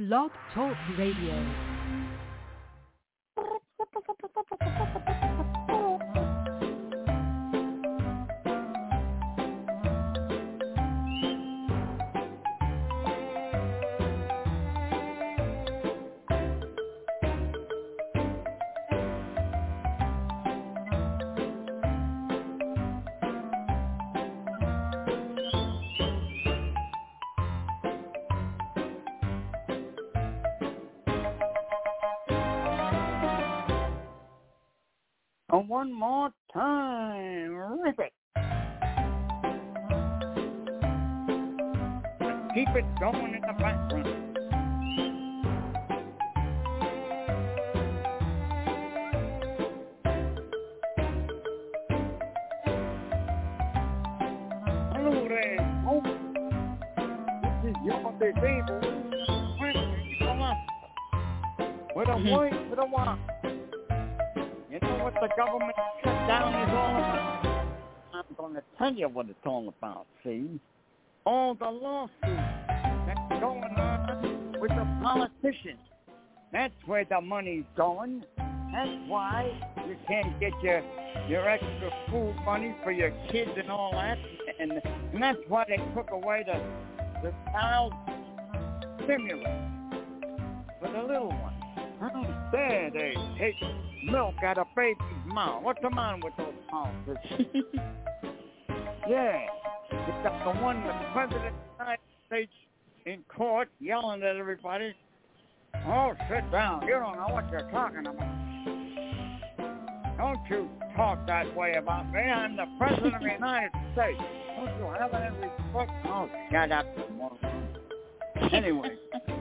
Blog Talk Radio. One more time, rip it. Keep it going in the background. Hello there, folks. This is your disabled friendly philosopher with a voice for the one. You know what the government shutdown is all about? I'm going to tell you what it's all about, see? All the lawsuits that's going on with the politicians. That's where the money's going. That's why you can't get your extra food money for your kids and all that. And that's why they took away the child stimulus for the little ones. How dare they take milk out of baby's mouth? What's the matter with those politicians? Yeah, you got the one, the president of the United States in court yelling at everybody. Oh, sit down. You don't know what you're talking about. Don't you talk that way about me. I'm the president of the United States. Don't you have any respect? Oh, shut up, you moron. Anyway.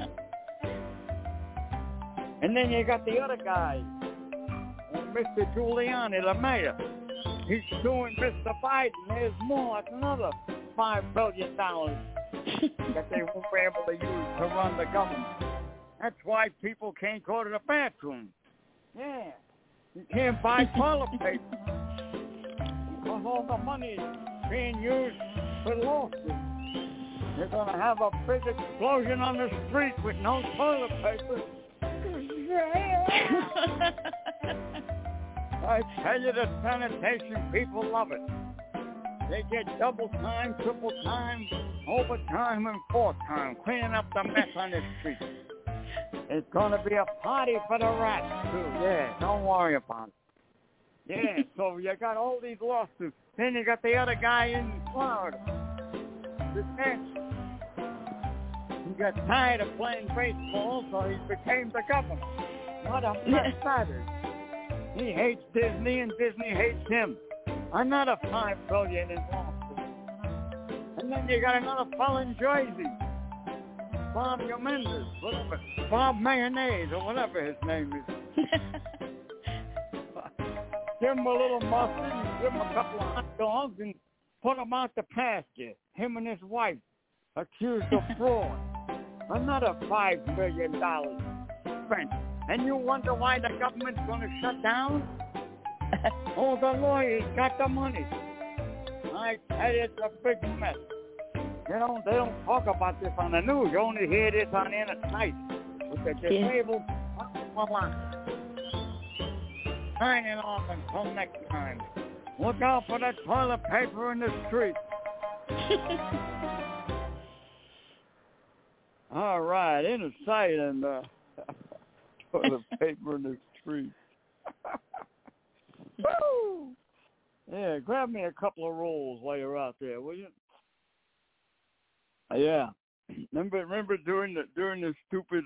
And then you got the other guy, Mr. Giuliani, the mayor. He's suing Mr. Biden. There's more. That's another $5 billion that they won't be able to use to run the government. That's why people can't go to the bathroom. Yeah. You can't buy toilet paper because all the money is being used for lawsuits. They're going to have a big explosion on the street with no toilet paper. I tell you, the sanitation people love it. They get double time, triple time, overtime, and fourth time cleaning up the mess on the street. It's going to be a party for the rats, too. Yeah, don't worry about it. Yeah, so you got all these lawsuits. Then you got the other guy in Florida. This man, he got tired of playing baseball, so he became the governor. What a mess that is. He hates Disney, and Disney hates him. Another $5 billion in lawsuits. And then you got another fella in Jersey, Bob Menendez, whatever, Bob Mayonnaise, or whatever his name is. Give him a little mustard, and give him a couple of hot dogs, and put him out the pasture. Him and his wife accused of fraud. Another $5 million spent. And you wonder why the government's going to shut down? Oh, the lawyers got the money. I tell you, it's a big mess. They don't talk about this on the news. You only hear this on Inner Sight with the disabled signing off until next time. Look out for the toilet paper in the street. All right, Inner Sight and toilet paper in the street. Woo! Yeah, grab me a couple of rolls while you're out there, will you? Yeah. Remember during the stupid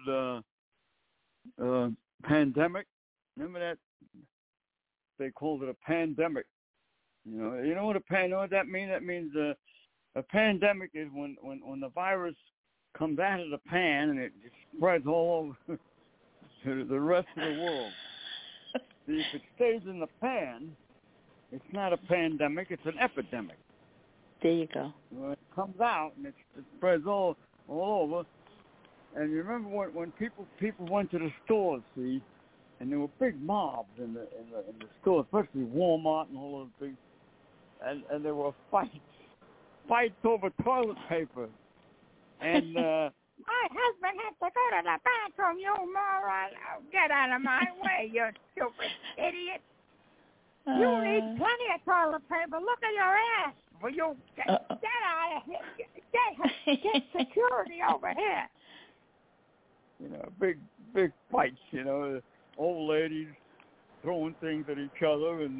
pandemic? Remember that they called it a pandemic? You know what that means? That means a pandemic is when the virus comes out of the pan and it spreads all over to the rest of the world. See, if it stays in the pan, it's not a pandemic, it's an epidemic. There you go. When it comes out and it spreads all over, and you remember when people went to the stores, see, and there were big mobs in the stores, especially Walmart and all those big, and there were fights over toilet paper, and My husband has to go to the bathroom, you moron. Oh, get out of my way, you stupid idiot. You need plenty of toilet paper. Look at your ass. Will you get out of here? Get security over here. You know, big fights, you know, old ladies throwing things at each other, and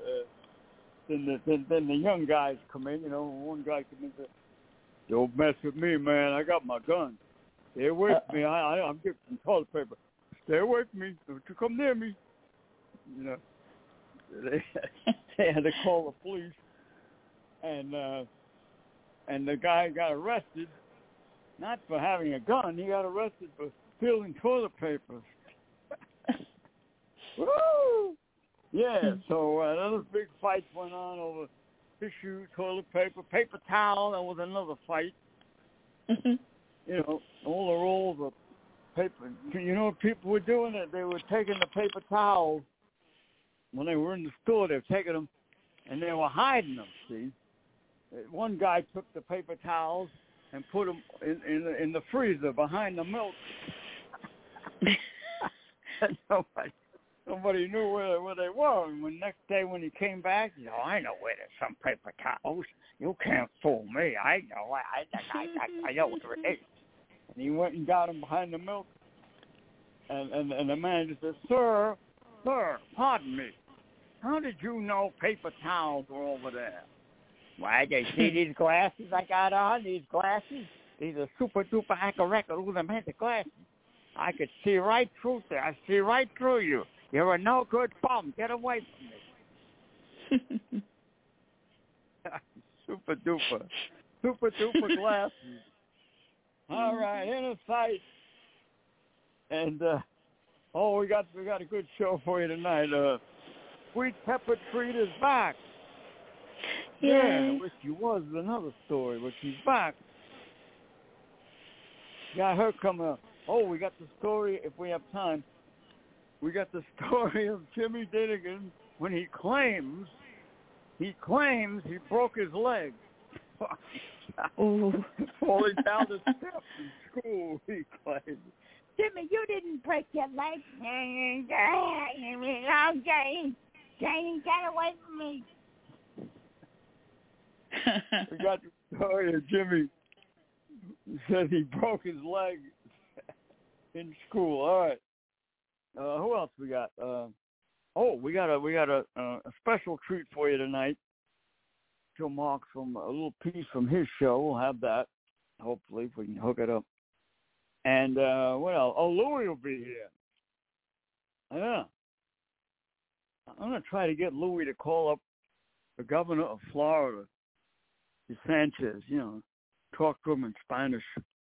then the young guys come in, you know, one guy comes in and says, don't mess with me, man. I got my gun. Stay away from me. I'm getting some toilet paper. Stay away from me. Don't you come near me. You know, they had to call the police, and the guy got arrested, not for having a gun. He got arrested for stealing toilet paper. Woo! Yeah, so another big fight went on over tissue, toilet paper, paper towel. That was another fight. You know, all the rolls of paper. You know what people were doing? They were taking the paper towels when they were in the store. They were taking them, and they were hiding them, see? One guy took the paper towels and put them in the freezer behind the milk. Nobody knew where they were. And the next day when he came back, you know, I know where there's some paper towels. You can't fool me. I know. I know where it is. And he went and got them behind the milk. And the manager said, Sir, pardon me. How did you know paper towels were over there? Why, they see these glasses I got on? These glasses? These are super-duper acca-recca. Look at them the glasses. I could see right through there. I see right through you. You're a no-good bum. Get away from me. Super-duper glasses. All right, inner sight. And, we got a good show for you tonight. Sweet Pepper Treat is back. Yay. Yeah, which she was another story, but she's back. Got her coming up. Oh, we got the story, if we have time. We got the story of Jimmy Dinnigan when he claims he broke his leg. Falling down the steps in school, he claims. Jimmy, you didn't break your leg. Janie, get away from me. We got the story of Jimmy said he broke his leg in school. All right. Who else we got? We got a special treat for you tonight. Joe Marks from a little piece from his show. We'll have that, hopefully, if we can hook it up. And what else? Oh, Louie will be here. Yeah. I'm going to try to get Louie to call up the governor of Florida, Sanchez, you know, talk to him in Spanish.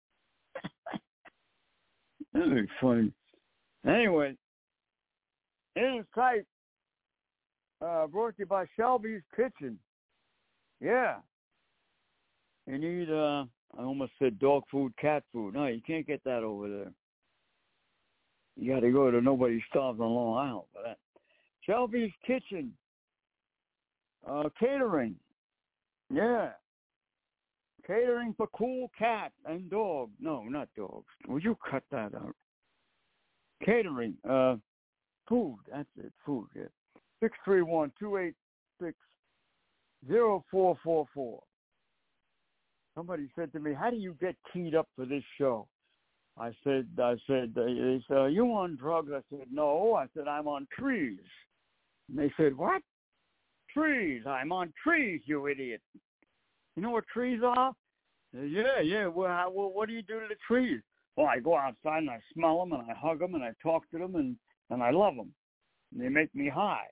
That'd be funny. Anyway, in sight, brought to you by Shelby's Kitchen. Yeah. You need, I almost said dog food, cat food. No, you can't get that over there. You got to go to Nobody Starves on Long Island for that. Shelby's Kitchen. Catering. Yeah. Catering for cool cats and dogs. No, not dogs. Would you cut that out? Catering. Food. That's it. Food. Yeah. 631-286-0444. Somebody said to me, how do you get keyed up for this show? I said, they said, are you on drugs? I said, no. I said, I'm on trees. And they said, what? Trees. I'm on trees, you idiot. You know what trees are? Yeah. Well, what do you do to the trees? Well, I go outside and I smell them and I hug them and I talk to them and I love them. And they make me high.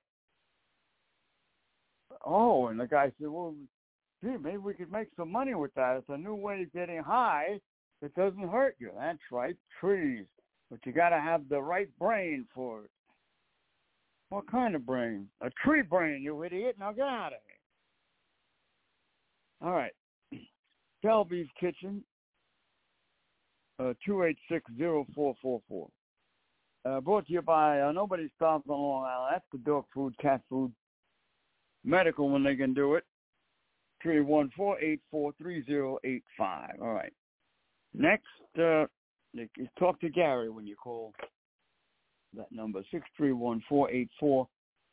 Oh, and the guy said, well, gee, maybe we could make some money with that. It's a new way of getting high that doesn't hurt you. That's right, trees. But you got to have the right brain for it. What kind of brain? A tree brain, you idiot. Now get out of here. All right. Shelby's Kitchen, 286-0444. Brought to you by Nobody Starves on Long Island. That's the dog food, cat food, medical when they can do it. 314-843-085. All right. Next talk to Gary when you call that number, 631-484-3085.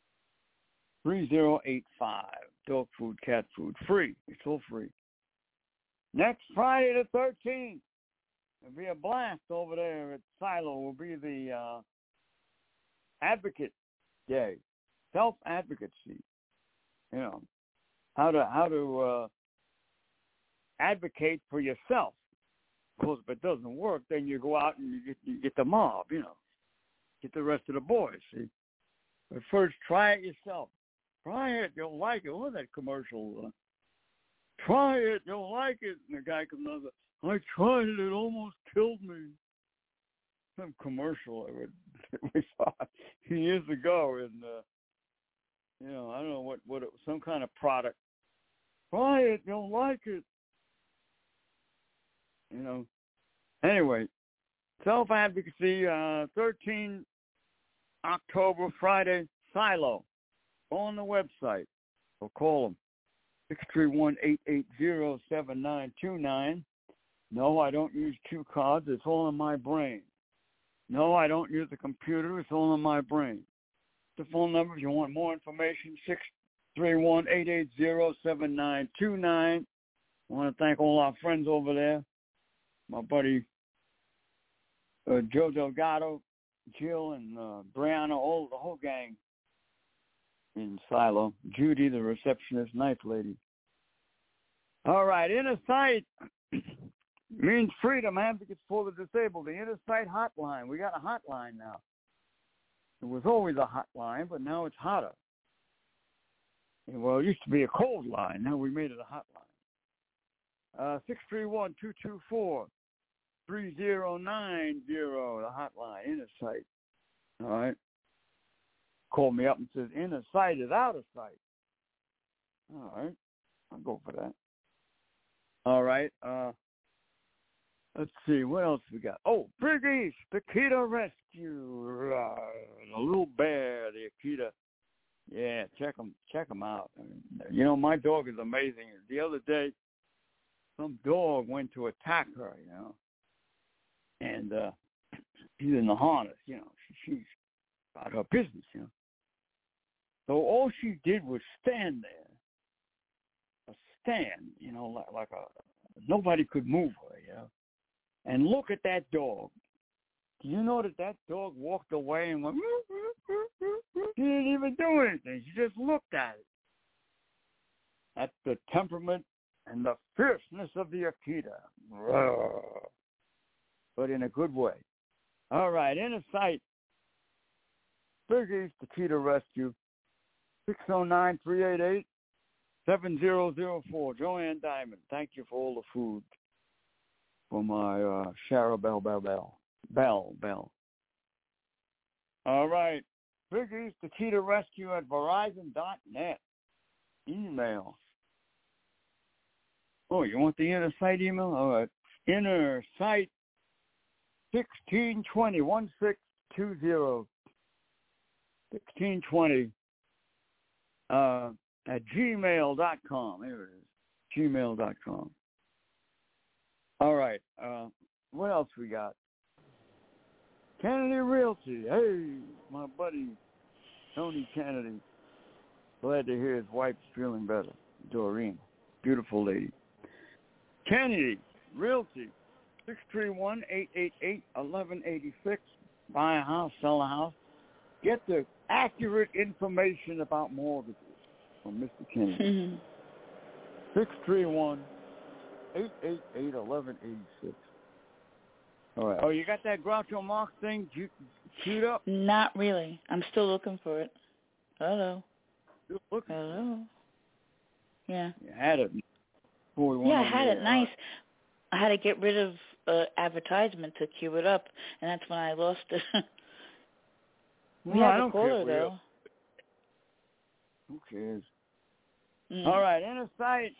Dog food, cat food, free. It's all free. Next Friday the 13th, it'll be a blast over there at Silo. Will be the Advocate Day, self-advocacy. You know, how to advocate for yourself. Of course, if it doesn't work, then you go out and you get the mob. You know, get the rest of the boys. See, but first try it yourself. Try it, you'll like it. What was that commercial? Try it, you'll like it. And the guy comes over, I tried it, it almost killed me. Some commercial we saw years ago, and you know, I don't know what it was, some kind of product. Try it, you'll like it. You know. Anyway, self-advocacy, 13 October, Friday, Silo. Go on the website or call them, 631-880-7929. No, I don't use cue cards. It's all in my brain. No, I don't use the computer. It's all in my brain. The phone number, if you want more information, 631-880-7929. I want to thank all our friends over there. My buddy Joe Delgado, Jill, and Brianna, the whole gang in Silo. Judy, the receptionist, nice lady. All right, Inner Sight means freedom, advocates for the disabled. The Inner Sight hotline. We got a hotline now. It was always a hotline, but now it's hotter. Well, it used to be a cold line. Now we made it a hotline. 631-224-3090, the hotline, Inner Sight. All right. Called me up and says, Inner Sight is out of sight. All right. I'll go for that. All right. Let's see. What else we got? Oh, Big East, Akita Rescue. The little bear, the Akita. Yeah, check them out. You know, my dog is amazing. The other day, some dog went to attack her, you know. And she's in the harness, you know. She's about her business, you know. So all she did was stand there, you know, like nobody could move her, you know, and look at that dog. Do you know that dog walked away and went, she didn't even do anything. She just looked at it. That's the temperament and the fierceness of the Akita. But in a good way. All right, Inner Sight, Big East Akita Rescue, 609-388-7004. Joanne Diamond, thank you for all the food for my Shara Bell. All right, Big East Akita Rescue at Verizon.net. Email. Oh, you want the Inner Sight email? All right. Inner Sight 1620 1620 at gmail.com. There it is. Gmail.com. All right. What else we got? Kennedy Realty. Hey, my buddy Tony Kennedy. Glad to hear his wife's feeling better. Doreen. Beautiful lady. Kennedy Realty. 631-888-1186. Buy a house, sell a house. Get the accurate information about mortgages from Mr. Kennedy. 631-888-1186. All right. Oh, you got that Groucho Marx thing queued up? Not really. I'm still looking for it. Hello. Still looking. Hello. Yeah. You had it. Yeah, I had it. Nice. I had to get rid of advertisement to queue it up, and that's when I lost it. We have a caller, though. Who cares? All right, Inner Sight.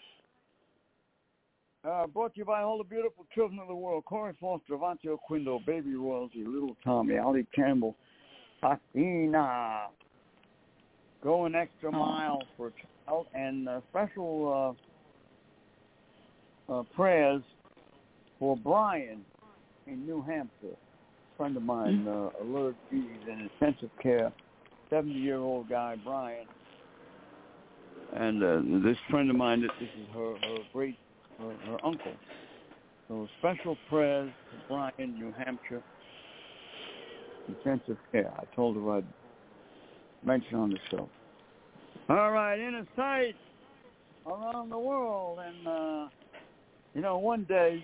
Brought to you by all the beautiful children of the world. Corey Foster, Avanti Quindo, Baby Royalty, Little Tommy, Ali Campbell, Fatina. Go an extra mile for a child, and special prayers for Brian in New Hampshire. A friend of mine, alerted me, he's in intensive care, 70-year-old guy, Brian. And this friend of mine, this is her uncle. So special prayers to Brian, New Hampshire, intensive care. I told her I'd mention on the show. All right, inner sight around the world. And, one day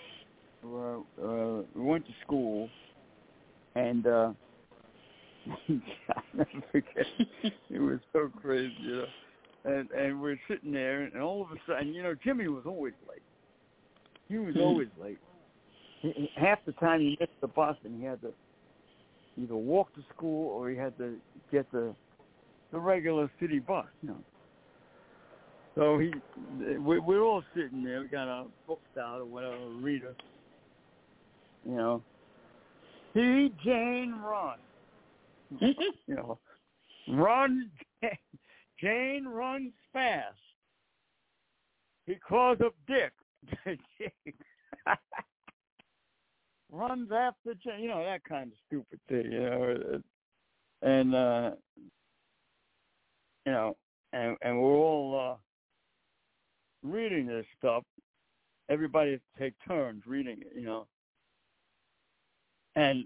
we went to school, and I'll never forget, it was so crazy, And we're sitting there, and all of a sudden, Jimmy was always late. He was always late. Half the time he missed the bus, and he had to either walk to school or he had to get the regular city bus, So we're all sitting there. We got our books out or whatever, reader. See Jane run. Run. Jane runs fast because of Dick. Runs after Jane, that kind of stupid thing, And and we're all reading this stuff. Everybody has to take turns reading it, And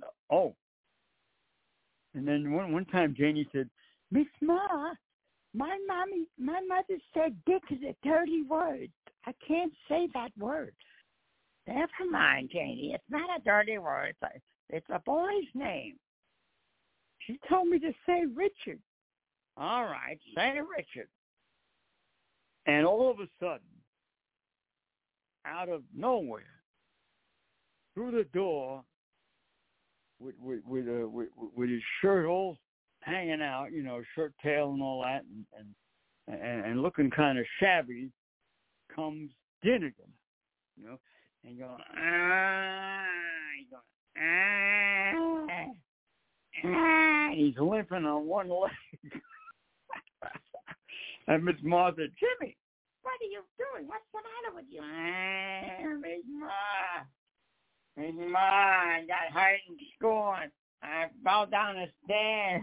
then one time Janie said, "Miss Ma, my mother said Dick is a dirty word. I can't say that word." "Never mind, Janie. It's not a dirty word. It's a boy's name." "She told me to say Richard." "All right, say Richard." And all of a sudden, out of nowhere, through the door, with his shirt all hanging out, shirt tail and all that, and looking kind of shabby, comes Dinnigan, and going, he's limping on one leg. And Miss Ma said, "Jimmy, what are you doing? What's the matter with you?" Miss Ma, I got hurt in school. I fell down the stairs.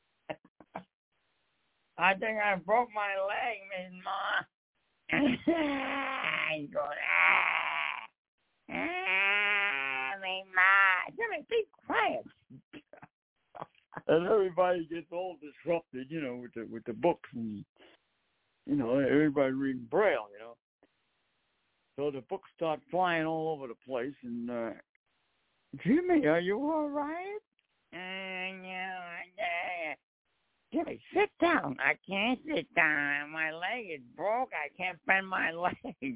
I think I broke my leg, Miss Ma. I'm going, Miss Ma. Jimmy, be quiet. And everybody gets all disrupted, with the books and, everybody reading Braille, So the books start flying all over the place, and Jimmy, are you all right? Yeah. Jimmy, sit down. I can't sit down. My leg is broke. I can't bend my leg.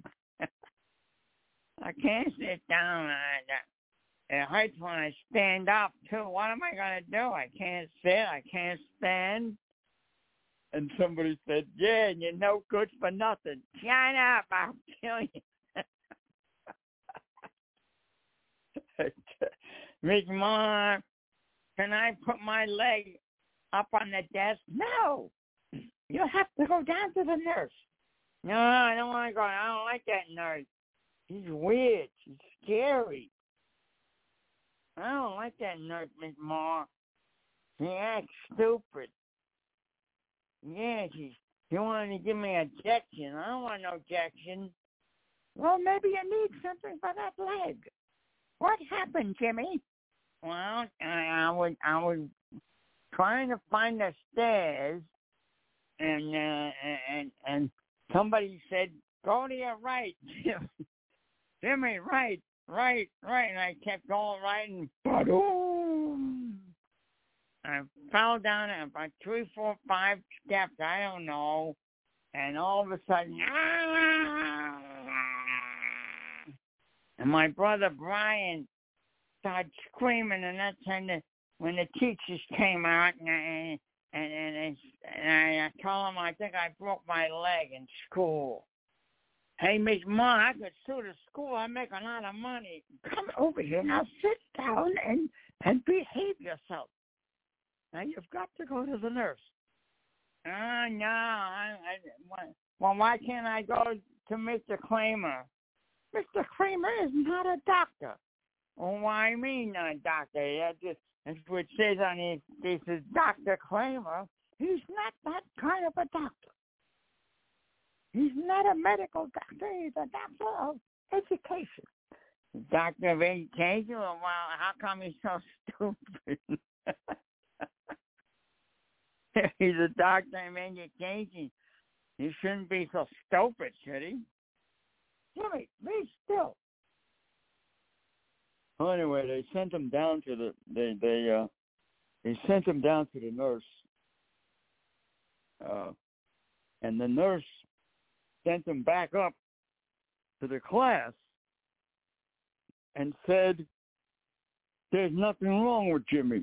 I can't sit down. It hurts when I stand up, too. What am I going to do? I can't sit. I can't stand. And somebody said, "Yeah, and you're no good for nothing." "Shut up. I'll kill you." "Miss Ma, can I put my leg up on the desk?" "No. You have to go down to the nurse." "No, I don't want to go. I don't like that nurse. She's weird. She's scary. I don't like that nurse, Miss Ma. She acts stupid. Yeah, she wanted to give me an injection. I don't want no injection." "Well, maybe you need something for that leg." "What happened, Jimmy?" "Well, I was trying to find the stairs, and somebody said, 'Go to your right, Jimmy, right. And I kept going right, and boom! I fell down about 3, 4, 5 steps, I don't know, and all of a sudden, and my brother Brian started screaming, and that's when the teachers came out, and I told them I think I broke my leg in school. "Hey, Miss Ma, I could sue the school. I make a lot of money. Come over here now. Sit down and behave yourself. Now you've got to go to the nurse." "No. Well, why can't I go to Mr. Kramer?" "Mr. Kramer is not a doctor. Oh, why me not, doctor? That's what it says on his. This is Dr. Kramer. He's not that kind of a doctor. He's not a medical doctor. He's a doctor of education. Doctor of education? Well, how come he's so stupid? He's a doctor of education. He shouldn't be so stupid, should he? Jimmy, be still. Well, anyway, they sent him down to the they sent him down to the nurse, and the nurse sent him back up to the class and said, "There's nothing wrong with Jimmy."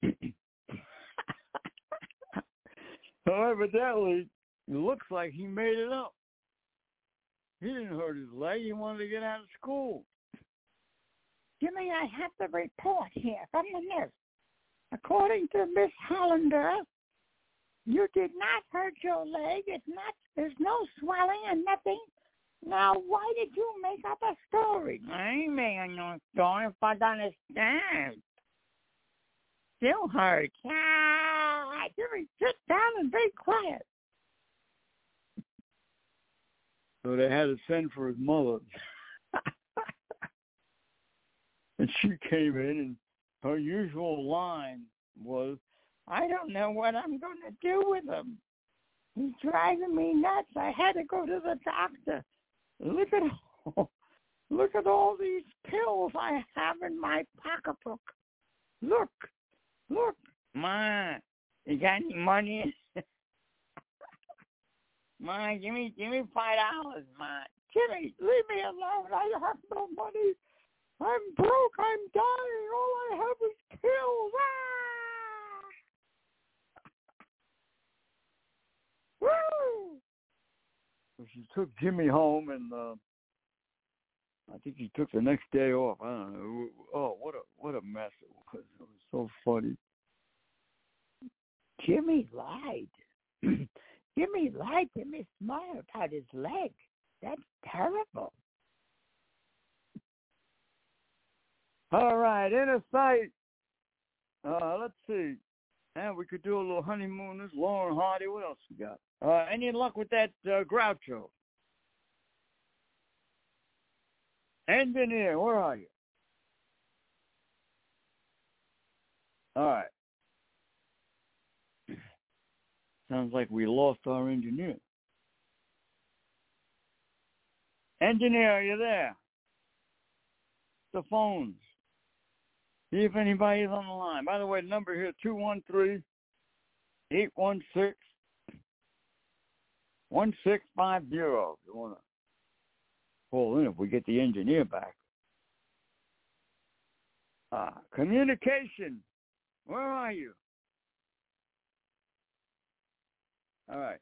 So evidently, it looks like he made it up. He didn't hurt his leg. He wanted to get out of school. Jimmy, I have the report here from the nurse. According to Miss Hollander, you did not hurt your leg. There's no swelling and nothing. Now, why did you make up a story? I ain't making no story if I don't understand. Still hurts. Jimmy, sit down and be quiet. So they had to send for his mother. And she came in, and her usual line was, "I don't know what I'm going to do with him. He's driving me nuts. I had to go to the doctor. Look at all these pills I have in my pocketbook. Look. Ma, you got any money? Ma, give me $5, Ma. Jimmy, leave me alone. I have no money. I'm broke. I'm dying. All I have is pills. Woo! So she took Jimmy home, and I think he took the next day off. I don't know. Oh, what a mess it was. It was so funny. Jimmy lied. Jimmy lied to Miss Meyer about his leg. That's terrible. All right, inner sight. Let's see. And we could do a little honeymooners. Lauren Hardy. What else we got? Any luck with that Groucho? Engineer, where are you? All right. Sounds like we lost our engineer. Engineer, are you there? The phones. See if anybody's on the line. By the way, the number here, 213-816-1650. If you want to call in if we get the engineer back. Communication. Where are you? All right.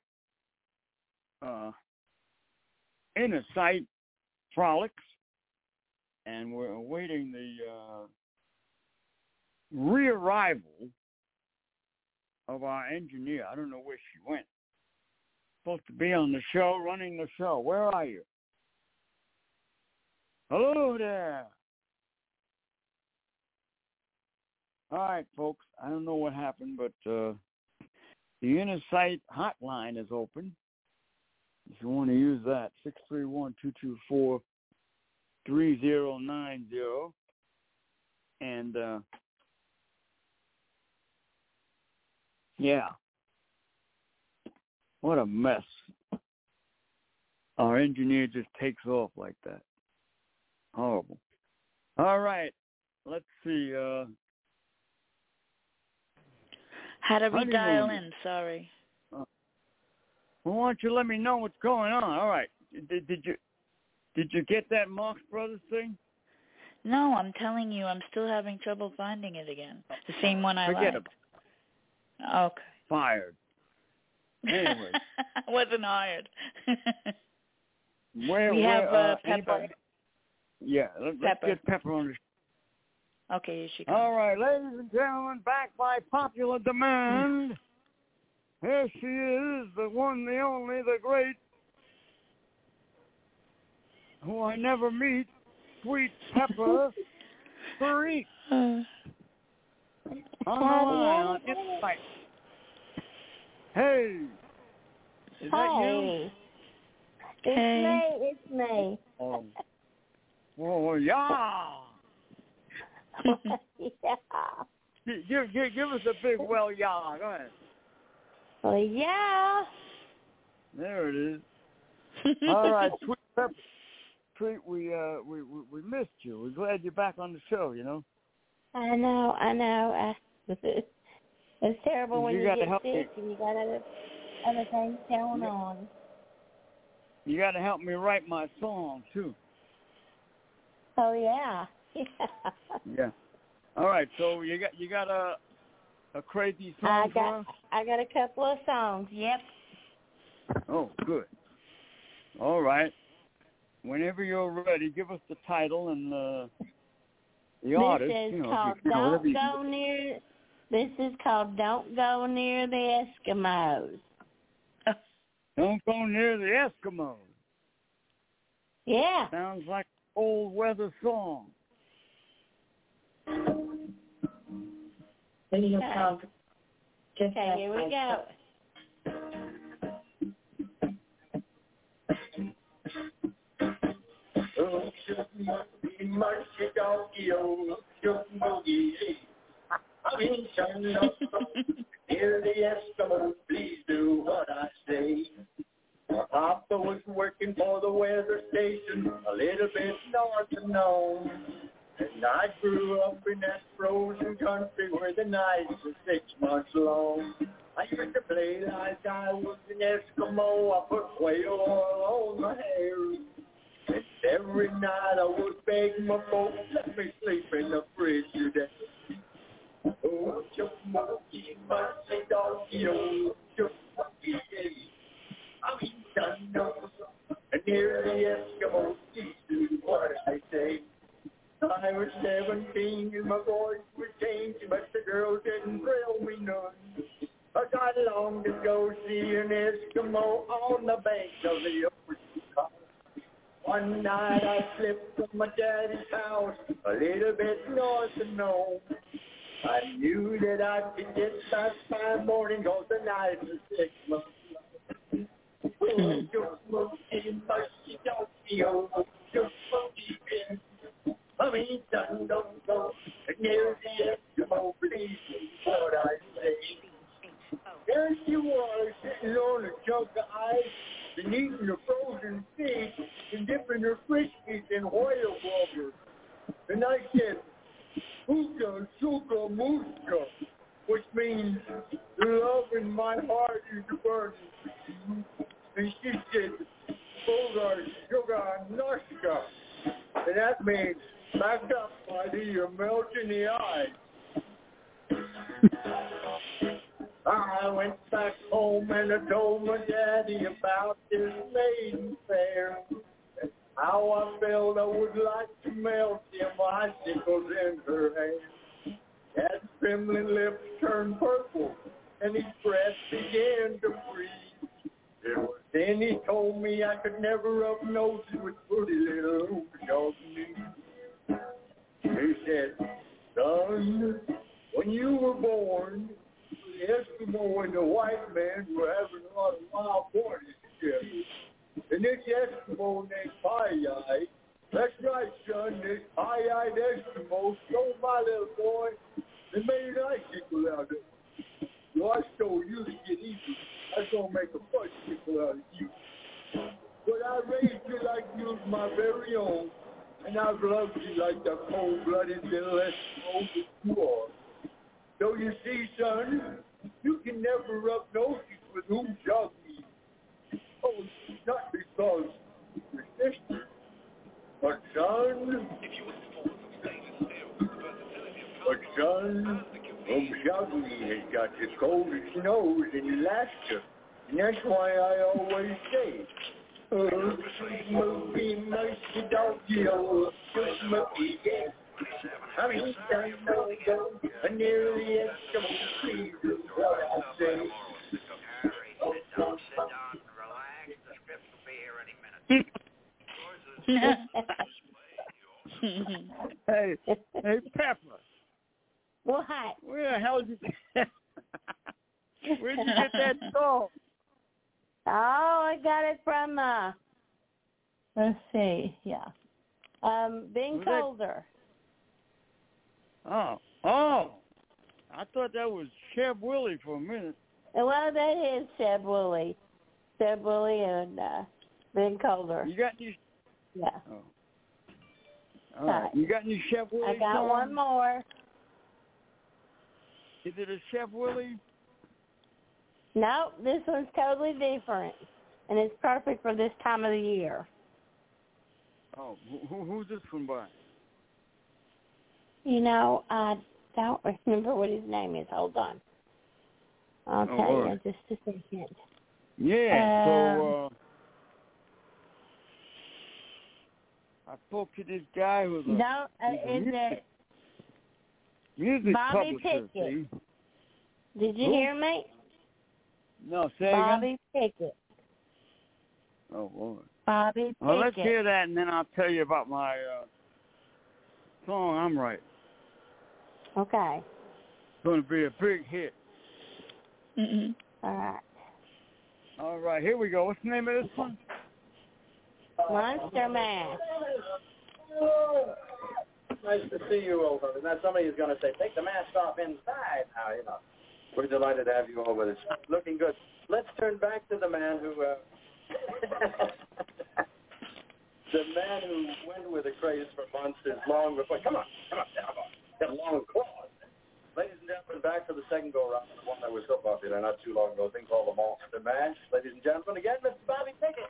Inner Sight Frolics. And we're awaiting the rearrival of our engineer. I don't know where she went. Supposed to be on the show, running the show. Where are you? Hello there. All right, folks. I don't know what happened, but the Inner Sight hotline is open. If you want to use that, 631-224-3090. And, yeah. What a mess. Our engineer just takes off like that. Horrible. All right. Let's see. How to redial in, sorry. Well, why don't you let me know what's going on? All right. Did you get that Marx Brothers thing? No, I'm telling you, I'm still having trouble finding it again. The same one I Forget liked. about it. Okay. Fired. Anyway. Wasn't hired. We have Pepper. Yeah, let's get Pepper on the show. Okay, here she comes. All right, ladies and gentlemen, back by popular demand. Here she is, the one, the only, the great, who I never meet, Sweet Pepper. Marie. On the line on Insight. Hey. Is that you? It's me. Oh, yeah. Yeah. Give us a big well, yeah. Go ahead. Well, yeah. There it is. All right, Sweet Pepper. Treat, we missed you. We're glad you're back on the show, you know. I know. It's terrible when you get sick and you got other things going on. You got to help me write my song, too. Oh, yeah. Yeah. All right, so you got a crazy song for us? I got a couple of songs, yep. Oh, good. All right. Whenever you're ready, give us the title and the artist. This is called Don't Go Near. This is called Don't Go Near the Eskimos. Don't Go Near the Eskimos. Yeah. Sounds like an old weather song. Okay, here we go. Near the Eskimos, please do what I say. Papa was working for the weather station a little bit north of Nome. And I grew up in that frozen country where the nights are 6 months long. I used to play like I was an Eskimo. I put whale oil on my hair. And every night I would beg my folks, let me sleep in the fridge today. Oh, just monkey, musty doggy, oh, just monkey, I mean, done no, and near the Eskimos, please do what I say. I was 17 and my voice was changing, but the girls didn't thrill me none. I got long to go see an Eskimo on the banks of the ocean. One night I slipped from my daddy's house a little bit north of Nome. I knew that I could get back by morning, cause the night was 6 months long. Oh, just monkey, musty doggy, oh, just monkey, I mean, don't go near the Eskimo, please, what I say. There she was, sitting on a chunk of ice, and eating a frozen fish, and dipping her Friskies in whale blubber. And I said, Uka Suka Muska, which means the love in my heart is burning. And she said, Boga Suga Nuska. And that means back up, buddy, you're melting the ice. I went back home and I told my daddy about this maiden fair. How I felt I would like to melt them icicles in her hand. Dad's trembling lips turned purple and his breath began to freeze. Then he told me I could never rub noses with pretty little dog knees. He said, son, when you were born, the Eskimo and the white man were having a lot of wild boys together. And this Eskimo named Pie-Eye, that's right, son, this Pie-Eyed Eskimo stole my little boy and made an icicle out of it. So I stole you to get even. I was going to make a fudge-sickle out of you. But I raised you like you was my very own, and I've loved you like the cold-blooded little Eskimo that you are. So you see, son, you can never rub noses with whom shall be. Oh, not because you're sister, but son, Shaggy has got the coldest nose in Alaska, and that's why I always say, oh, smoky, musty doggy, oh, smoky, yeah. I mean, I know I nearly Eskimo, please, is what I say. Hey, Where the hell did you where'd you get that song? Oh, I got it from, let's see, yeah. Bing Colder. Oh. I thought that was Cheb Willie for a minute. Well, that is Cheb Willie. Cheb Willie and Bing Colder. You got these? Yeah. Oh. All right. You got any Cheb Willie I got songs? one more. Is it a Cheb Willie? No, this one's totally different, and it's perfect for this time of the year. Oh, who's this one by? You know, I don't remember what his name is. Hold on. I'll tell you in just a second. Yeah, so I spoke to this guy who's music Bobby publisher. Pickett? See? Did you hear me? No, say Bobby again? Pickett. Oh, Lord. Bobby Pickett. Well, let's hear that, and then I'll tell you about my song I'm writing. Okay. It's going to be a big hit. All right. All right, here we go. What's the name of this one? Monster Mash. Nice to see you over. And then somebody is going to say, take the mask off inside now, you know. We're delighted to have you over. It's looking good. Let's turn back to the man who... the man who went with a craze for monsters long before... Come on. Got long claws. Ladies and gentlemen, back to the second go-round, the one that was so popular not too long ago, a thing called the Monster Mash. Ladies and gentlemen, again, Mr. Bobby Pickett.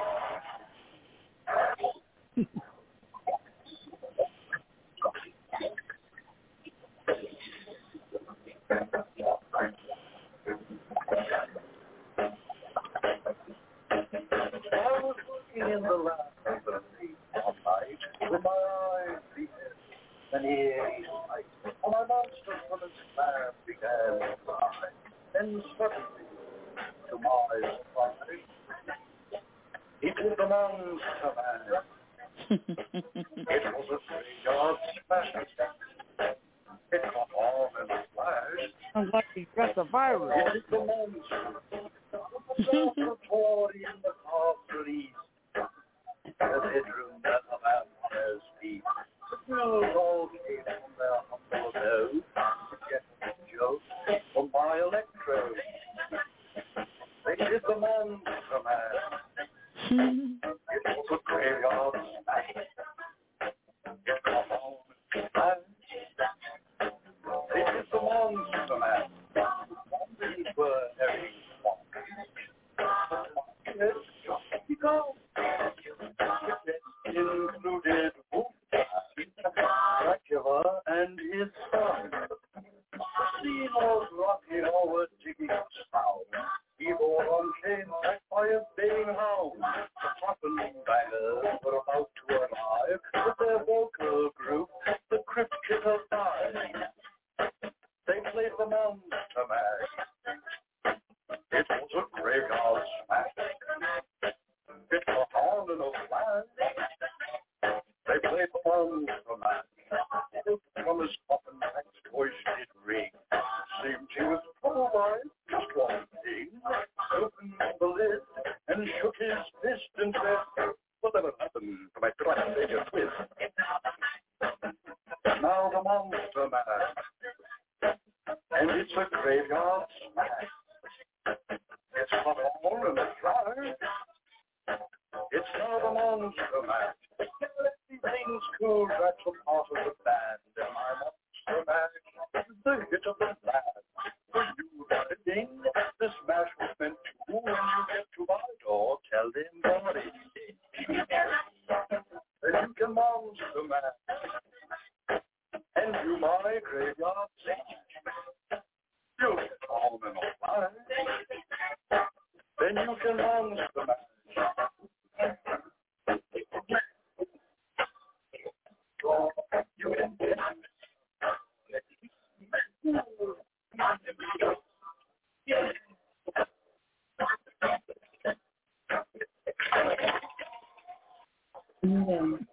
I was looking in the lap of the all night with my eyes beaten and ears tight. On my monster from its slab began to fly. Then suddenly, to my surprise, it was the Monster Man. It was a graveyard smash. It caught on in a flash. Sounds like he got the virus. It is the monster. Laboratory in the castle east. The bedroom that the vampire's feet. The girls all came from their humble abode to get a joke from my electrode. They did the Monster Man. It was a graveyard smash. It caught on in a flash. They did the Monster Man. These were very included Dracula and his son. The scene was rocky over digging sound. Evil on chain backed by a baying hound. The toppling bangers were about to arrive with their vocal group, the Crypt Kicker 5. They played the Monster Mash. It was a graveyard smash. It was on in a flash. They played the Monster Mash. From his coffin, Max's voice did ring. Seemed he was paralyzed, just one thing. Opened the lid and shook his fist and said, whatever happened to my triangular twist? Now the Monster Man. And it's a graveyard smash. It's not all in the fire. It's now the Monster Man. Everything's cool, that's a part of the band. And my Monster Man is the hit of the band. For you listening, this smash was meant to. When you get to my door, tell them what it is. And you can Monster Man. And do my graveyard smash. You get all in a fire. Then you can Monster Man. You can get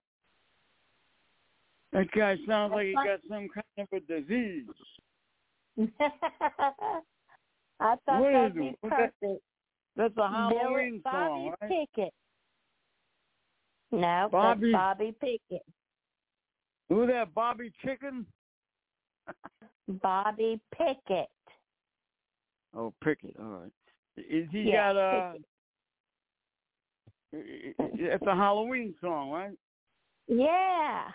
That guy sounds like he got some kind of a disease. I thought What that'd is be it? perfect. That's a Halloween Bobby song, right? Pickett. No, Bobby- that's Bobby Pickett. Who that, Bobby Chicken? Bobby Pickett. Oh, Pickett, all right. Is he Yeah, got it's a Halloween song, right? Yeah.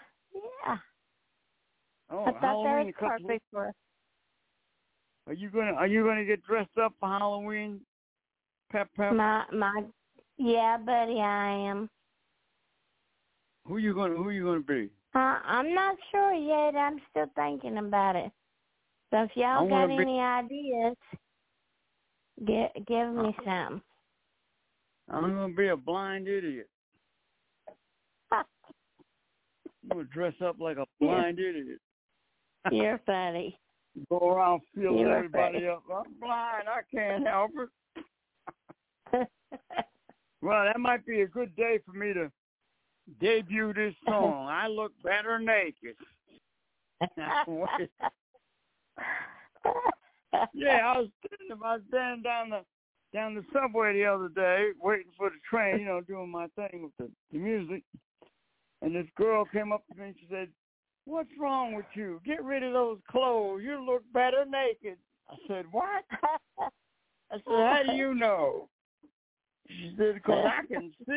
Oh, I thought Halloween. that was perfect for us. Are you gonna get dressed up for Halloween, Pep? Yeah, buddy, I am. Who you gonna be? I'm not sure yet. I'm still thinking about it. So if y'all got any ideas, give me some. I'm gonna be a blind idiot. I'm gonna dress up like a blind idiot. You're funny. Go around feeling You're everybody funny. up. I'm blind. I can't help it. Well, that might be a good day for me to debut this song. I look better naked. Yeah, I was standing down the subway the other day, waiting for the train, doing my thing with the music. And this girl came up to me and she said, "What's wrong with you? Get rid of those clothes. You look better naked." I said, "What?" I said, "How do you know?" She said, "Because I can see.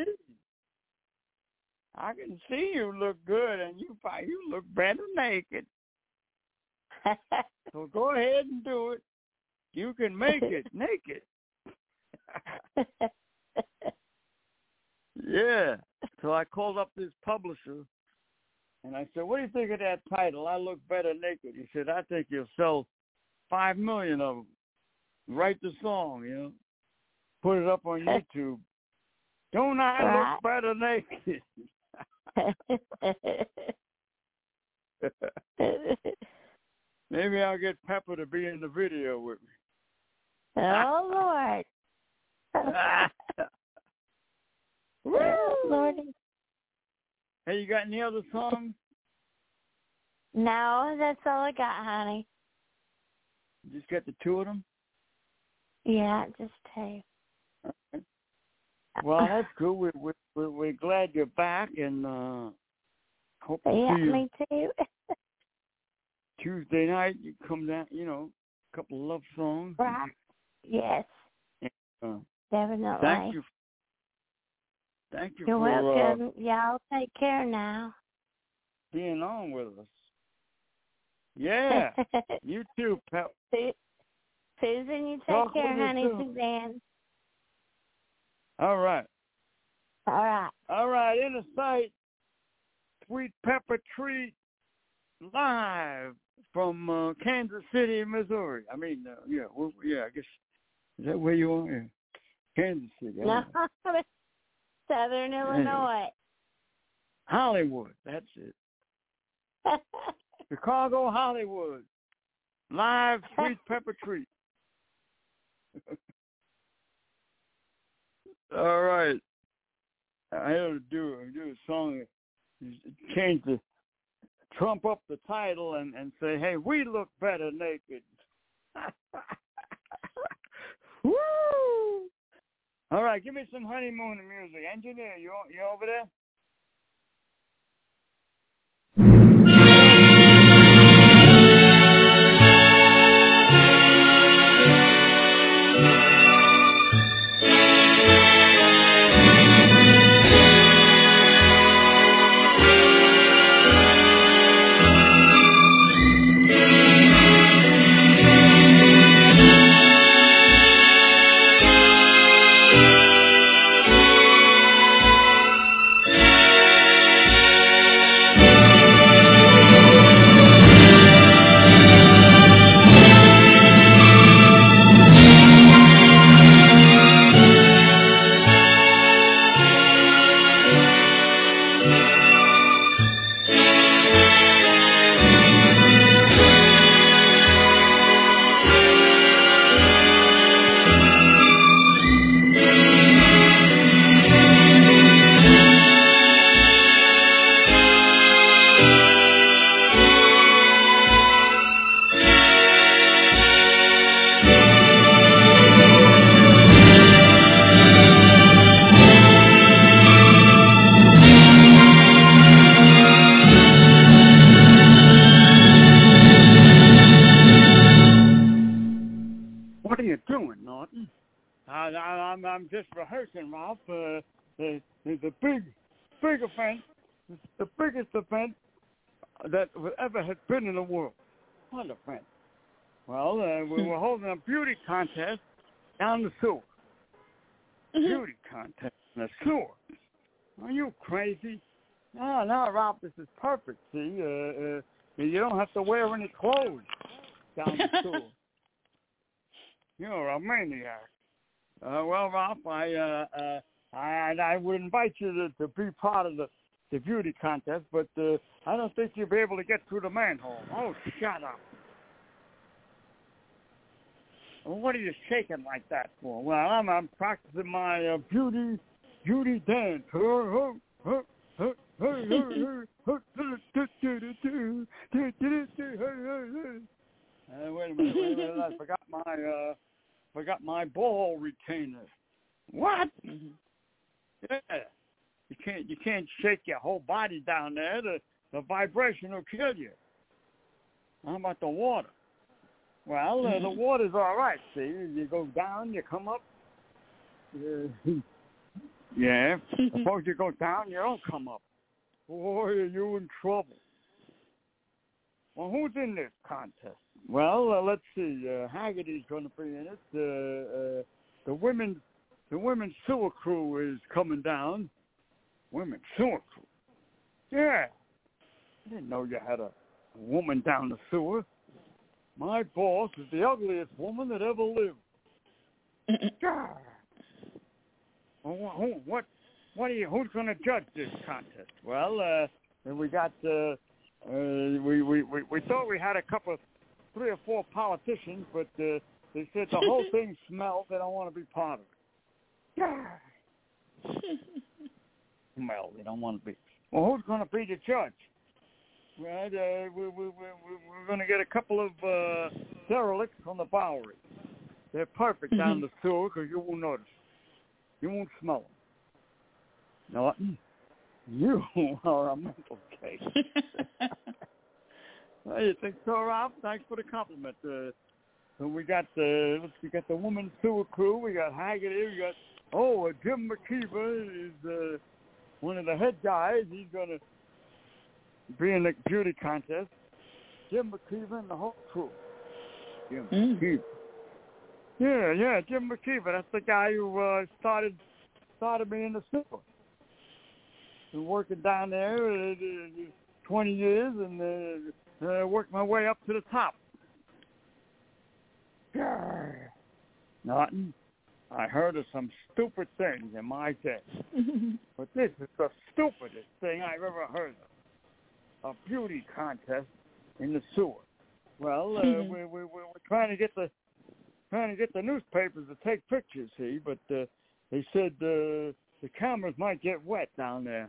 I can see you look good, and you look better naked. So go ahead and do it. You can make it naked." Yeah. So I called up this publisher, and I said, "What do you think of that title, I Look Better Naked?" He said, "I think you'll sell 5 million of them. Write the song, put it up on YouTube. Don't I look better naked?" Maybe I'll get Pepper to be in the video with me. Oh, Lord. Oh, Lordy. Hey, you got any other songs? No, that's all I got, honey. You just got the two of them? Yeah, just two. Okay. Well, that's good. We're glad you're back, and hope to see you. Me too. Tuesday night, you come down, a couple of love songs. Right. Yes. Definitely. Thank you. Thank you You're for welcome. Y'all take care now. being on with us. Yeah. You too, Pep. Susan, you take Talk care, with you honey. soon. Suzanne. All right. All right. In the sight, Sweet Pepper Treat live from Kansas City, Missouri. I mean, I guess, is that where you are? Yeah. Kansas City. No, Southern Illinois. Hollywood, that's it. Chicago, Hollywood. Live Sweet Pepper Treat. All right. I had to do a song, change trump up the title and say, "Hey, we look better naked." Woo! All right, give me some honeymoon music. Engineer, you over there? What are you doing, Norton? I'm just rehearsing, Ralph. There's a big event. It's the biggest event that ever has been in the world. What event? Well, we were holding a beauty contest down the sewer. Beauty contest in the sewer. Are you crazy? No, Ralph, this is perfect, see? You don't have to wear any clothes down the sewer. You're a maniac. Well, Ralph, I would invite you to be part of the beauty contest, but I don't think you'll be able to get through the manhole. Oh, shut up. Well, what are you shaking like that for? Well, I'm practicing my beauty dance. Wait a minute. I forgot my ball retainer. What? Mm-hmm. Yeah. You can't shake your whole body down there. The vibration will kill you. How about the water? Well, the water's all right. See, you go down, you come up. Yeah. Suppose you go down, you don't come up. Boy, are you in trouble. Well, who's in this contest? Well, let's see. Haggerty's going to be in it. The women's sewer crew is coming down. Women's sewer crew? Yeah. I didn't know you had a woman down the sewer. My boss is the ugliest woman that ever lived. Well, who's going to judge this contest? Well, we got we thought we had 3 or 4 politicians, but they said the whole thing smells. They don't want to be part of it. Well, they don't want to be. Well, who's going to be the judge? Well, we're going to get a couple of derelicts from the Bowery. They're perfect down the sewer because you won't notice. You won't smell them. No, you are a mental case. Well, you think so, Ralph? Thanks for the compliment. So we got the women's sewer crew. We got Haggerty. We got Jim McKeever is one of the head guys. He's going to be in the beauty contest. Jim McKeever and the whole crew. Jim McKeever. Yeah, Jim McKeever. That's the guy who started me in the sewer. Been working down there 20 years and worked my way up to the top. Nothing. I heard of some stupid things in my day. But this is the stupidest thing I've ever heard of. A beauty contest in the sewer. Well, we're trying to get the newspapers to take pictures, see, but they said the cameras might get wet down there.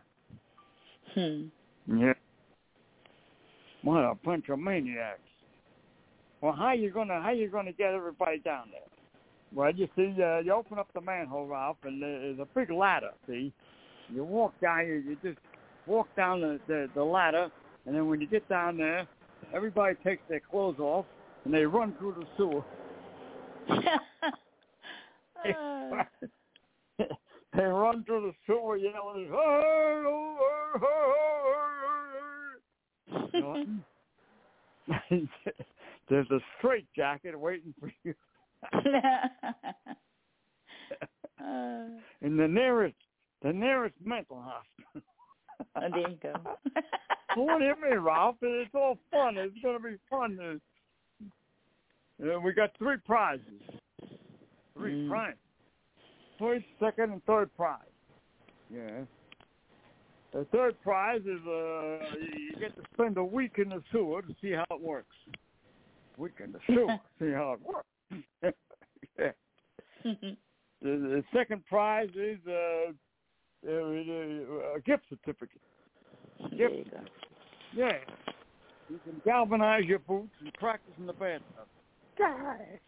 Yeah. What a bunch of maniacs. Well, how you gonna get everybody down there? Well, you see, you open up the manhole, Ralph, and there's a big ladder, see? You walk down, you just walk down the ladder, and then when you get down there, everybody takes their clothes off, and they run through the sewer. They run through the sewer yelling, there's a straitjacket waiting for you. In the nearest mental hospital. There you go. What do you mean, Ralph? It's all fun. It's going to be fun. We got 3 prizes. 3 prizes. First, second, and third prize. Yeah. The third prize is you get to spend a week in the sewer to see how it works. Week in the sewer, see how it works. Yeah. The second prize is a gift certificate. There you go. Yeah. You can galvanize your boots and practice in the bathtub. Galvanize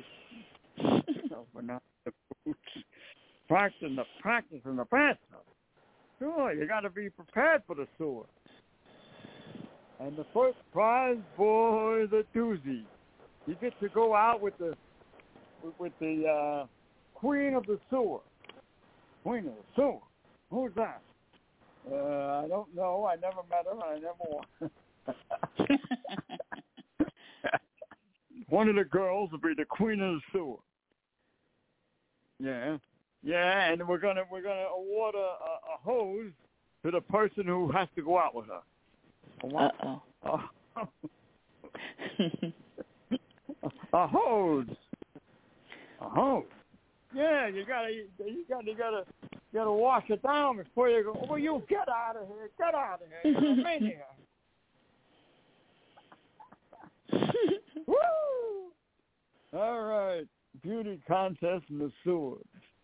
the boots. Practice in the bathtub. Sure, you got to be prepared for the sewer. And the first prize, boy, the doozy. You get to go out with the with the Queen of the Sewer. Queen of the Sewer? Who's that? I don't know. I never met her. I never want. One of the girls will be the Queen of the Sewer. Yeah, yeah, and we're gonna award a hose to the person who has to go out with her. A hose. A hose. Yeah, you gotta wash it down before you go. Oh, you get out of here! Get out of here! You're a maniac. Woo! All right, beauty contest in the sewers.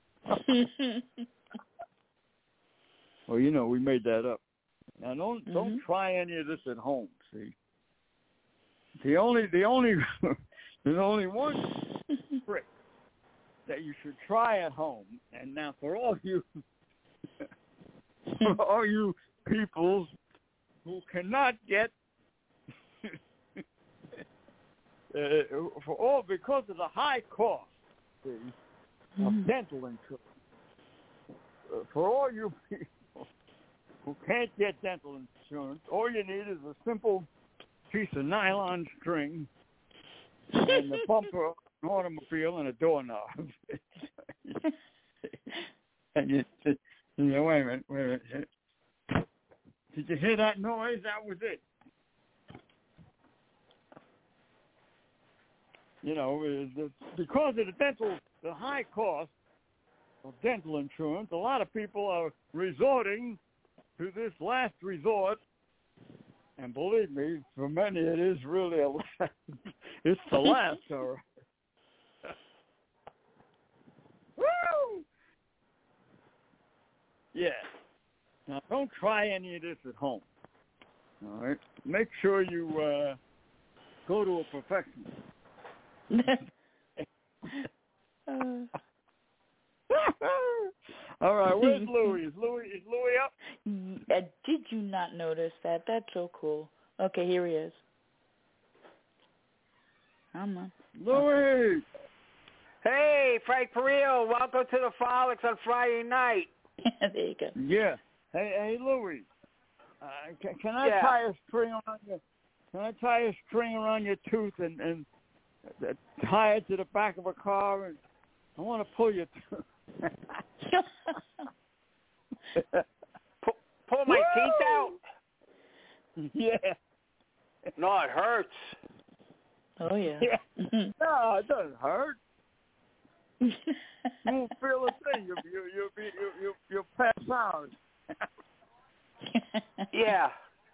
Well, you know, we made that up. Now, don't try any of this at home. See, the only there's only one trick that you should try at home. And now, for all you people who cannot get because of the high cost of dental insurance, for all you people who can't get dental insurance, all you need is a simple piece of nylon string and the bumper of an automobile and a doorknob. And you know, wait a minute. Did you hear that noise? That was it. You know, because of the high cost of dental insurance, a lot of people are resorting to this last resort, and believe me, for many it is really it's the last. All right. Woo! Yeah. Now, don't try any of this at home. All right. Make sure you go to a professional. All right, where's Louis? Is Louis up? Did you not notice that? That's so cool. Okay, here he is. Come on. Louis! Hey, Frank Perillo, welcome to the Frolics on Friday night. There you go. Yeah. Hey, Louis. Can I tie a string around your? Can I tie a string around your tooth and tie it to the back of a car? And I want to pull your tooth. Pull my teeth out? Yeah. No, it hurts. Oh yeah. No, it doesn't hurt. You won't feel a thing. You'll pass out. Yeah.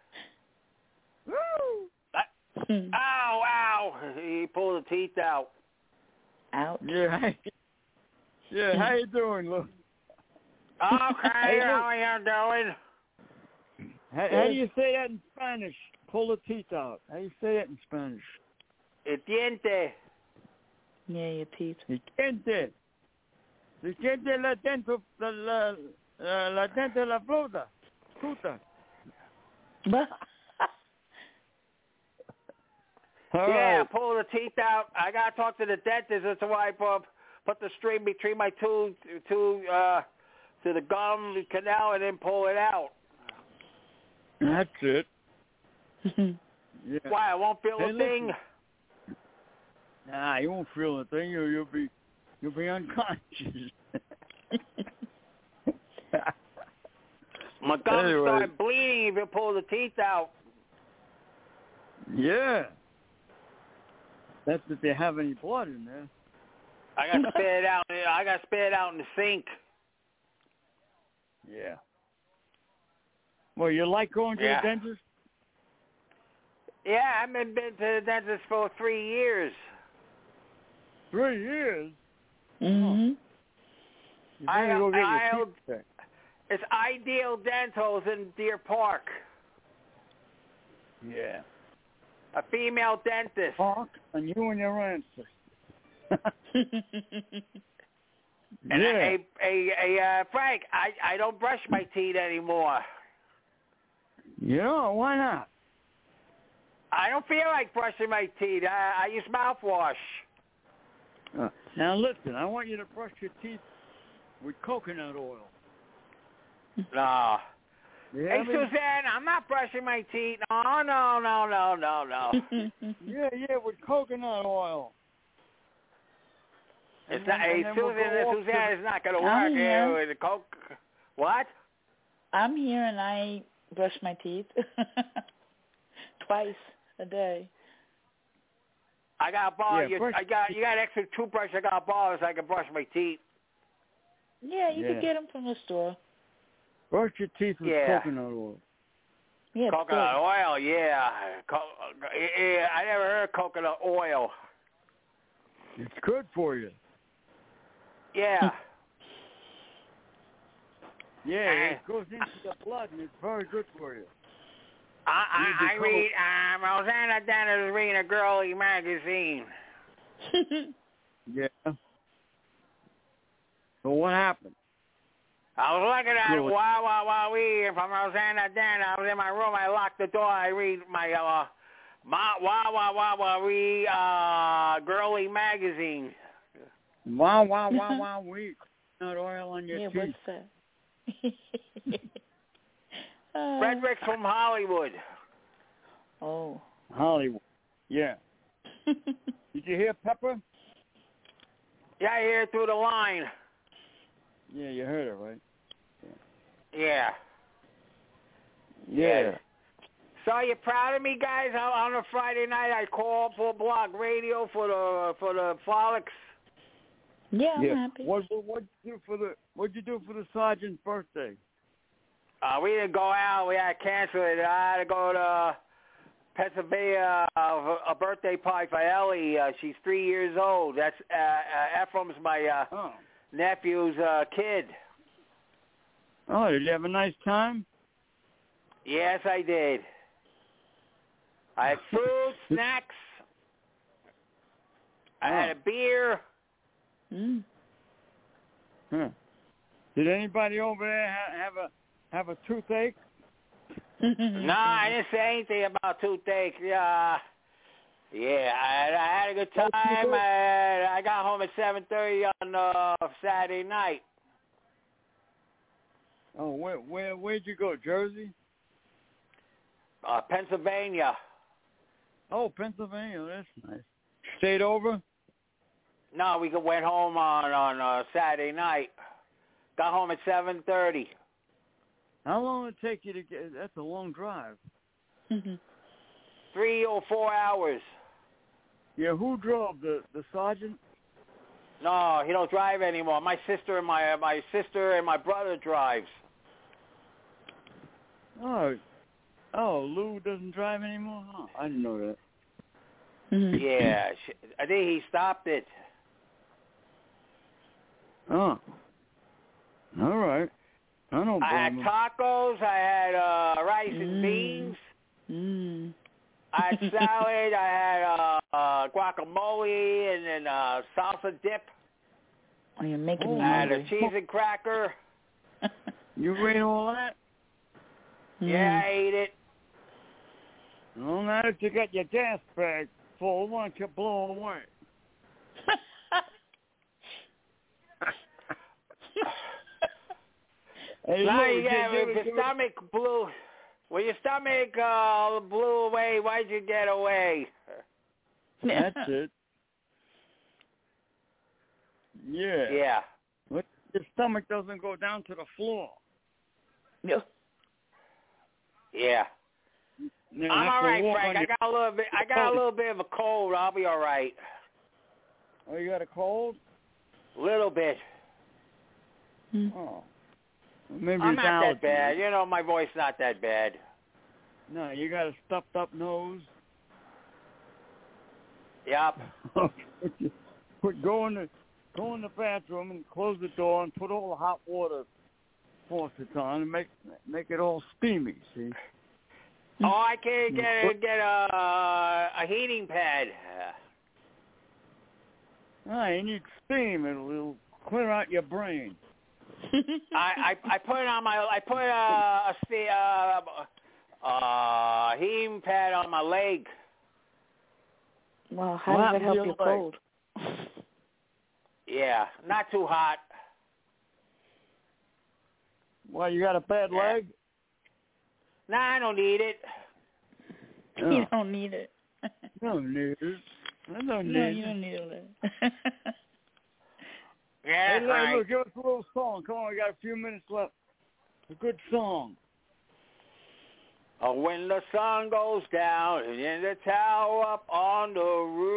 Woo! Ow! He pulled the teeth out. Out. Yeah. Yeah. How you doing, Lou? Okay, how are you doing? How do you say that in Spanish? Pull the teeth out. How do you say that in Spanish? El diente. Yeah, your teeth. El diente. El diente la dentro la dente la fruta. Yeah, pull the teeth out. I gotta talk to the dentist. That's why I put the string between my to the gum canal and then pull it out. That's it. Yeah. Why? I won't feel a thing. Nah, you won't feel a thing. You'll be unconscious. My gums start bleeding if you pull the teeth out. Yeah. That's if they have any blood in there. I got to spit it out. I got to spit it out in the sink. Yeah. Well, you like going to the dentist? Yeah, I've been to the dentist for 3 years. 3 years? Mm-hmm. It's Ideal Dentals in Deer Park. Yeah. A female dentist. Park and you and your answer. And Frank, I don't brush my teeth anymore. Yeah, why not? I don't feel like brushing my teeth. I use mouthwash. Now listen, I want you to brush your teeth with coconut oil. No. Yeah, Hey, Suzanne, I'm not brushing my teeth. No. yeah, with coconut oil. It's not. Hey, Suzanne, it's not going to work here with the coke. What? I'm here and I brush my teeth twice a day. I got a ball. You got extra toothbrush. I got a ball so I can brush my teeth. Yeah, you can get them from the store. Brush your teeth with coconut oil. Yeah, coconut oil, yeah. I never heard of coconut oil. It's good for you. Yeah. Yeah, it goes into the blood, and it's very good for you. I read, Rosanna Dennis is reading a girly magazine. Yeah. So what happened? I was looking at it, wee, from Rosanna Den. I was in my room. I locked the door. I read my wee girly magazine. Wee. Not oil on your teeth. What's that? Frederick's from Hollywood. Oh. Hollywood. Yeah. Did you hear Pepper? Yeah, I hear it through the line. Yeah, you heard it, right? Yeah. So you proud of me, guys? On a Friday night, I called for Blog Radio for the Frolics. Yeah, I'm happy. What'd you do for the sergeant's birthday? We didn't go out. We had to cancel it. I had to go to Pennsylvania a birthday party for Ellie. She's 3 years old. That's Ephraim's my nephew's kid. Oh, did you have a nice time? Yes, I did. I had food, snacks. I had a beer. Huh. Did anybody over there have a toothache? No, I didn't say anything about toothache. I had a good time. I got home at 7:30 on Saturday night. Oh, where'd you go? Jersey? Pennsylvania. Oh, Pennsylvania. That's nice. Stayed over? No, we went home on Saturday night. Got home at 7:30. How long did it take you to get? That's a long drive. 3 or 4 hours. Yeah, who drove? The sergeant? No, he don't drive anymore. My sister and my brother drives. Oh, Lou doesn't drive anymore? Oh, I didn't know that. Yeah, I think he stopped it. Oh. All right. I had tacos. I had rice and beans. I had salad. I had guacamole and then salsa dip. Oh, you're making me hungry. I had a cheese and cracker. You ate all that? Yeah, I ate it. Well, now that you got your gas bag full, why don't you blow away? Hey, now you get your stomach blew. When your stomach blew away, why'd you get away? That's it. Yeah. Yeah. But your stomach doesn't go down to the floor. No. Yeah. I'm all right, Frank. I got a little bit of a cold. I'll be all right. Oh, you got a cold? Little bit. Oh. Maybe I'm it's not allergy. that bad. You know, my voice not that bad. No, you got a stuffed up nose. Yep. Go in the bathroom and close the door and put all the hot water faucets on and make it all steamy. See? Oh, I can get a heating pad. You need steam. It'll clear out your brain. I put it on my heating pad on my leg. Well, how does that help your cold? Yeah, not too hot. Well, you got a bad leg? Nah, I don't need it. No. You don't need it. You don't need it. I don't need No, it. you don't need it. Yeah, Hey, right. look, give us a little song. Come on, we got a few minutes left. A good song. Oh, when the sun goes down and in the tower up on the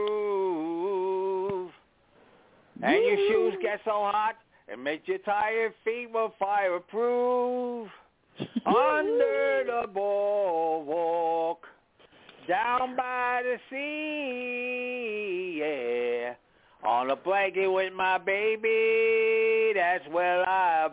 roof, and your shoes get so hot and make your tired feet will fireproof, under the boardwalk, down by the sea, yeah, on a blanket with my baby, that's where I'll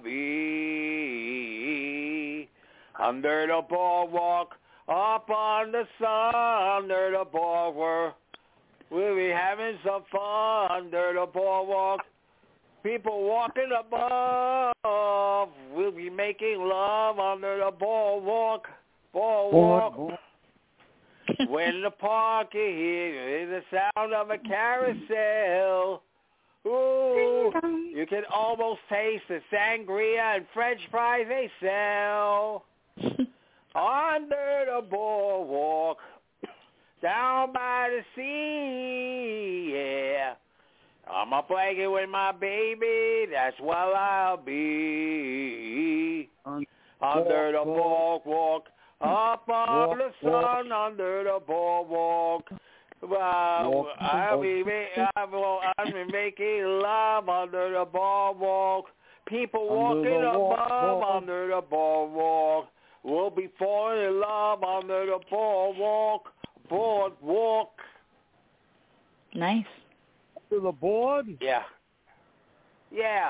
be. Under the boardwalk, up on the sun, under the boardwalk, we'll be having some fun under the boardwalk. People walking above, we'll be making love under the boardwalk. Boardwalk. When the park you hear the sound of a carousel. Ooh, you can almost taste the sangria and French fries they sell. Under the boardwalk, down by the sea, yeah. I'm a blanket with my baby, that's where I'll be. Under the boardwalk, up on the sun, under the boardwalk. I'll be making love under the boardwalk. People walking above under the boardwalk. We'll be falling in love under the boardwalk. Boardwalk. Nice. To the board? Yeah. Yeah.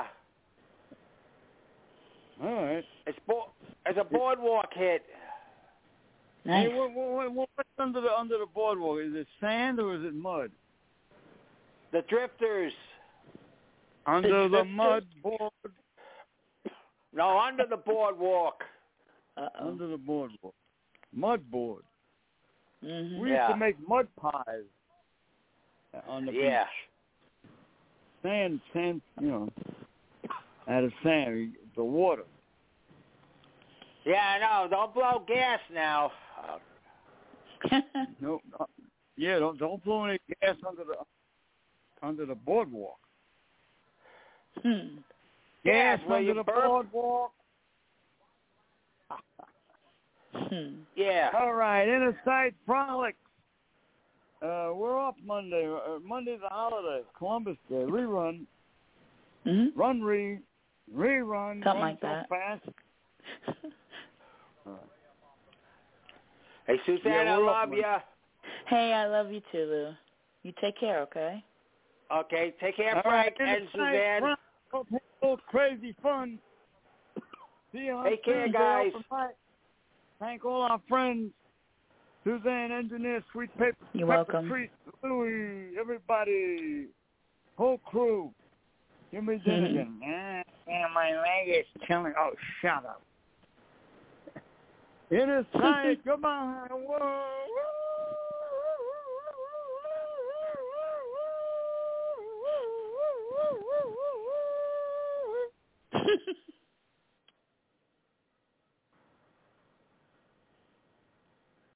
All right. It's a boardwalk hit. Nice. Hey, what's under the boardwalk? Is it sand or is it mud? The Drifters. Under the mud board. No, under the boardwalk. Uh-oh. Under the boardwalk. Mud board. Mm-hmm. We used to make mud pies on the beach. Sand, out of sand, the water. Yeah, I know. Don't blow gas now. No, don't blow any gas under the boardwalk. Gas under the boardwalk. Yeah. All right, Inner Sight Frolics. We're off Monday. Monday's a holiday, Columbus Day. Rerun. Mm-hmm. Rerun. Something run like so that. Fast. Hey, Suzanne, I love you. Hey, I love you too, Lou. You take care, okay? Okay, take care, All Frank right, and Suzanne. A little crazy fun. See you on Take care, Tuesday, guys. open mic. Thank all our friends. Suzanne, engineer, Sweet Paper. You're Pepper welcome. Treat, Louie, everybody, whole crew. Give me Dinnigan. My leg is killing. Oh, shut up. Inner Sight, come on. Whoa.